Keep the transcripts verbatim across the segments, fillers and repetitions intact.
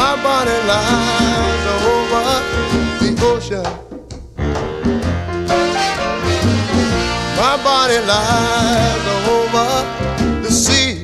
My body lies over the ocean. My body lies over the sea.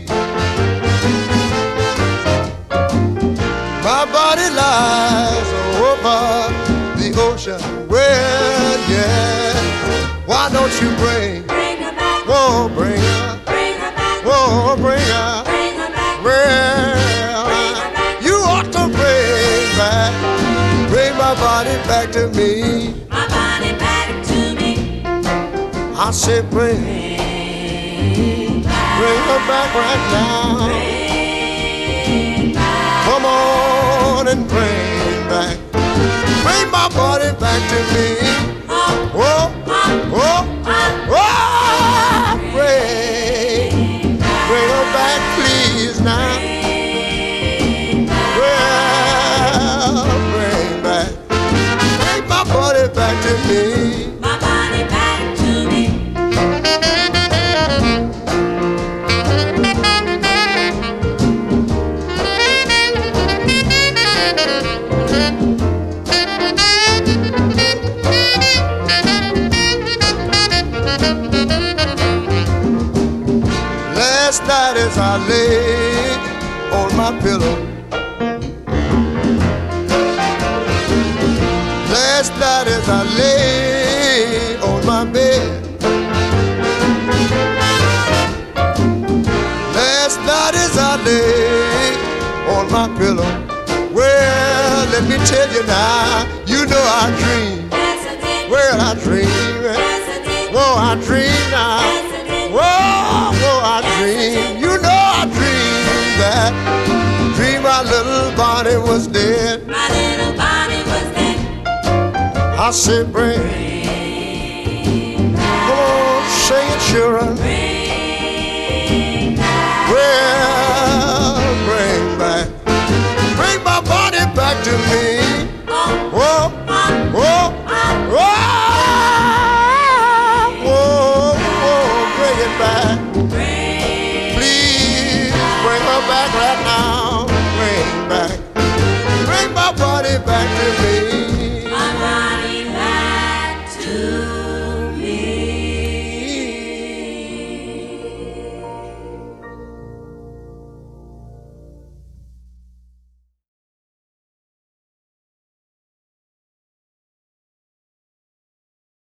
My body lies over the ocean. Well, yeah. Why don't you bring, Bring her back. whoa, bring her, Bring her back. whoa, bring her. Bring her back. Well, you ought to bring back, bring my body back to me. My body back to me. I said bring, Bring back. bring her back right now. Bring back. Come on and bring back, bring my body back to me. Oh, Whoa, oh, whoa, oh. whoa, bring, bring her back please now. Well, bring back, bring my body back to me. My body back to me. Last night as I lay on my pillow, last night as I lay on my bed, last night as I lay on my pillow, well, let me tell you now, you know I dream, Yes, I did. well, I dream, Yes, I did. whoa, I dream now. Yes, I did. Whoa, whoa, I dream, you know I dream that, dream my little body was dead. My little body was dead. I said, bring, Bring back. come on, sing it, children. Bring back. Well, bring back, bring my body back to me. Oh, Whoa, oh, whoa, oh. whoa, whoa, whoa, bring it back.